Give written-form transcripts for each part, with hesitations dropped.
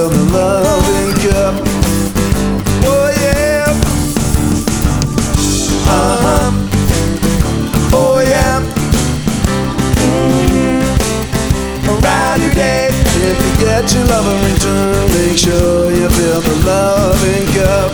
fill the loving cup. Oh yeah. Oh yeah. Around your day, if you get your love in return, make sure you fill the loving cup.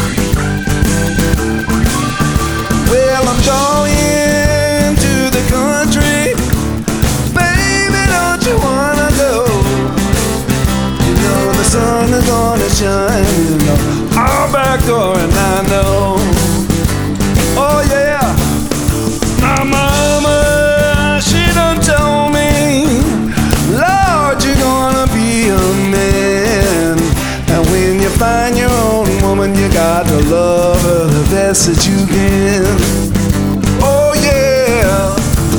Well, I'm going to the country, baby, don't you wanna go? You know the sun is gonna shine, you know, our back door, and I know. Oh yeah, my mama, she done told me, Lord, you're gonna be a man. And when you find your own woman, you got to love her the best that you can. Oh yeah.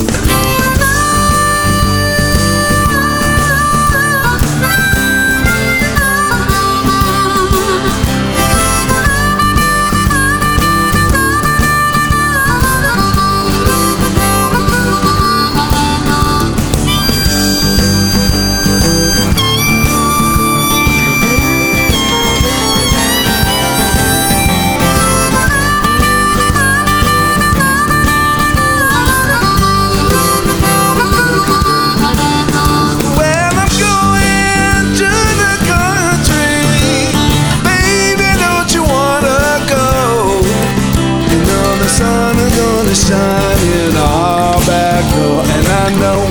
Shine in our back door, and I know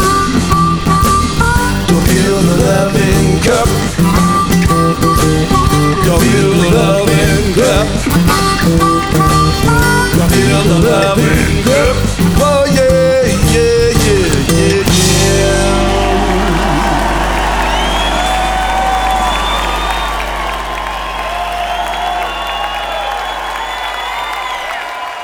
to fill the loving cup, to fill the loving cup, to fill the loving cup.